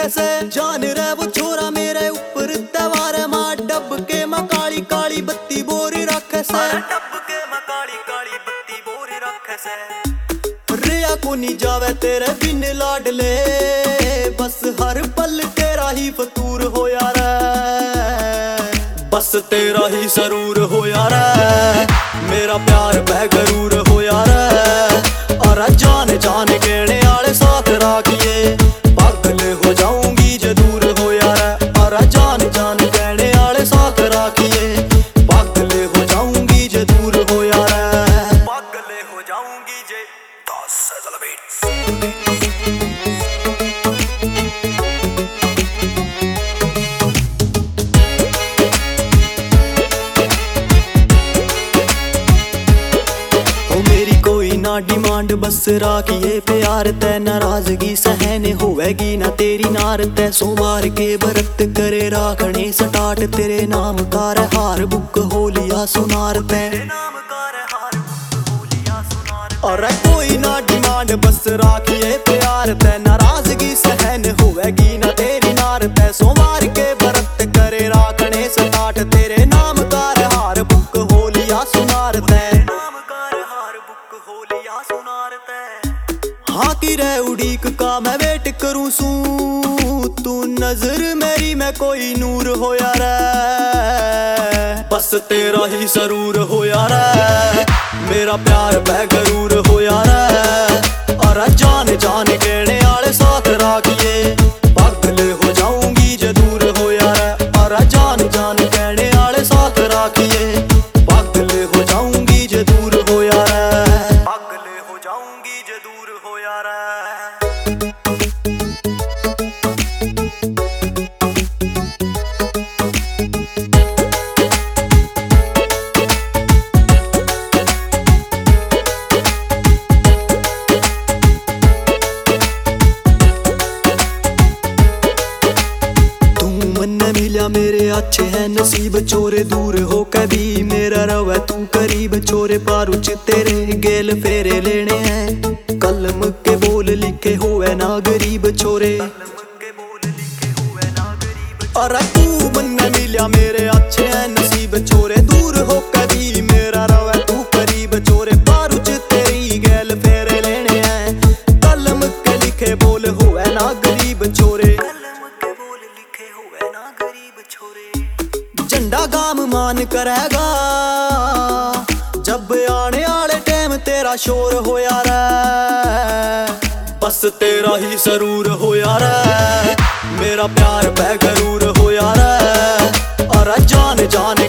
कैसे जान रहे वो छोरा मेरे ऊपर त्योहार मार डब के मैं काली काली बत्ती बोरी रखे से डब के मैं काली काली बत्ती बोरी रखे से रिया को नहीं जावे तेरे बिन लाडले बस हर पल तेरा ही फतूर हो यार बस तेरा ही सरूर हो यार मेरा प्यार बेगरूर हो यार और जान जान कहने आले साथ राखिए पागल हो जाऊंगी जे दूर हो यार और जान जान कहने आले साथ राखिए पागल हो जाऊंगी जे दूर हो यार पागल हो जाऊंगी जे मेरी कोई ना डिमांड बस राखिए प्यार तय नाराजगी सहने होवेगी ना तेरी नार तय सोमवार के व्रत करे राखने स्टार्ट तेरे नाम का हार बुक हो लिया सुनार तय और कोई ना डिमांड बस राखिए प्यार तय नाराजगी सहन होवेगी ना तेरी नार तय सोमवार के व्रत करे राखने स्टार्ट तेरे नाम का हार बुक हो लिया सुनार तय हाँ की रे उड़ीक का मैं वेट करूं सू तू नजर मेरी में कोई नूर हो यार बस तेरा ही सरूर हो यार मेरा प्यार बेगरूर हो यार और जान जान कहने आले साथ राखिए पागल हो जाऊंगी जे दूर हो यार और जान जान कहने आले साथ राखिए पागल हो जाऊंगी जे दूर हो यार पागल हो जाऊंगी जे दूर हो यार मिला मेरे अच्छे हैं नसीब चोरे दूर हो कभी मेरा रवा तू करीब चोरे पारुच तेरे गेल फेरे लेने हैं कलम के बोल लिखे हुए ना गरीब छोरे और तू मन मिला मेरे अच्छे हैं नसीब चोरे दूर हो कभी मेरा रवा तू करीब चोरे पारुच तेरी गेल फेरे लेने हैं कलम के लिखे बोल हुए ना गरीब छोरे झंडा गाम मान करेगा जब आने आले टाइम तेरा शोर हो यार बस तेरा ही सरूर हो यार मेरा प्यार बेगरूर हो यार और जान जान